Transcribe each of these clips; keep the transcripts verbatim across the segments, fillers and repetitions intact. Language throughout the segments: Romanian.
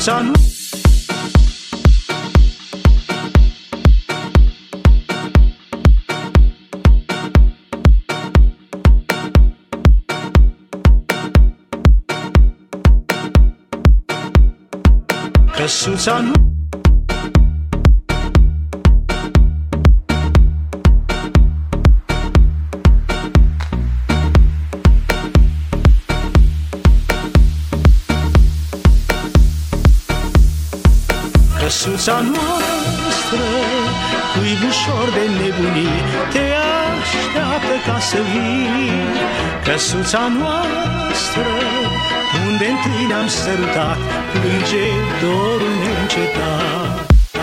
Căsuța nu Căsuța nu Căsuța noastră, cuib ușor de nebunii, te așteaptă ca să vii. Căsuța noastră, unde întâi ne-am sărutat, plânge dorul neîncetat.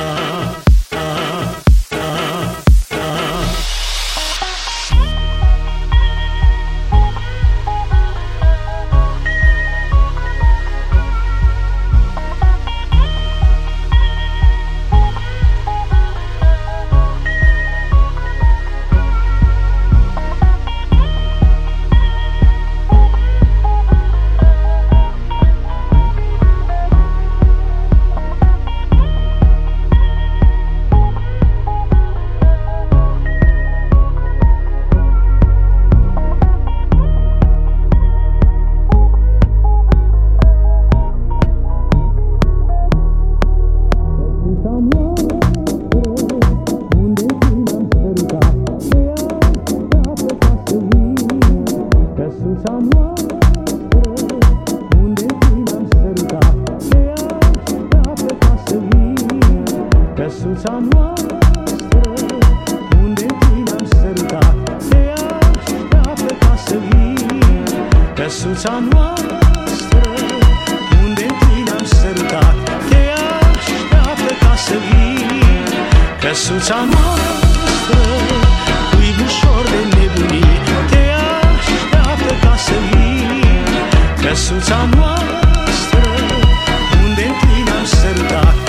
Căsuța noastră, unde întâi ne-am sărutat, te așteaptă ca să vii. Căsuța noastră, unde întâi ne-am sărutat, te așteaptă ca să vii. Căsuța noastră, unde întâi ne-am sărutat, te așteaptă ca să vii. Căsuța noastră, cuib ușor de nebunii, te așteaptă ca să vii. Căsuța noastră, unde întâi ne-am sărutat,